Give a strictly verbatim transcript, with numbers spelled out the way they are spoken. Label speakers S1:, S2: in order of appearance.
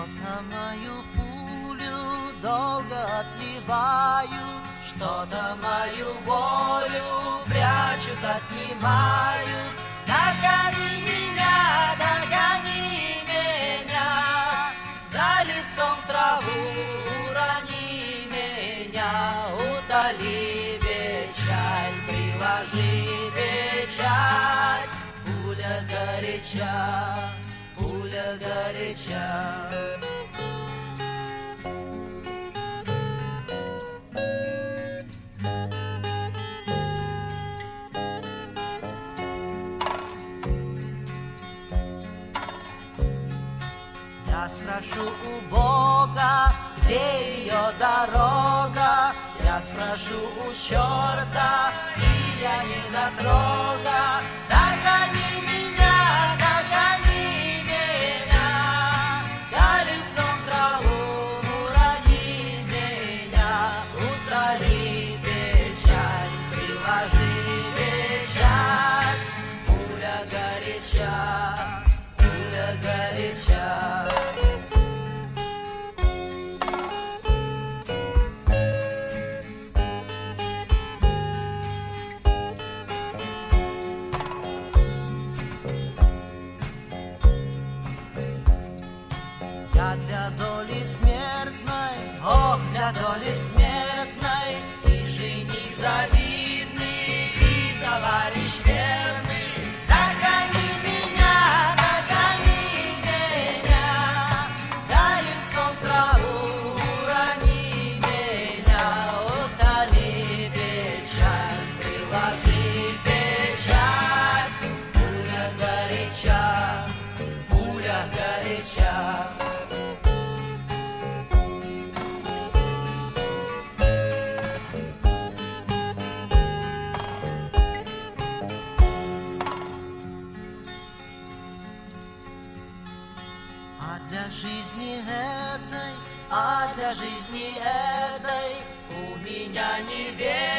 S1: Что-то мою пулю долго отливают, что-то мою волю прячут, отнимают. Догони меня, догони меня, да лицом в траву урони меня. Утоли печаль, приложи печать, пуля горяча, пуля горяча. Я спрошу у Бога, где ее дорога. Я спрошу у черта, и я не дотрога. Догони меня, догони меня, я лицом в траву урони меня. Утоли печаль, приложи печать, пуля горяча, пуля горяча. Я для доли смертной, ох, для доли смертной, и жених завидный, и товарищ верный. Догони меня, догони меня, да лицом в траву урони меня. Утоли печаль, приложи печать, пуля горяча, пуля горяча. А для жизни этой, а для жизни этой у меня невеста.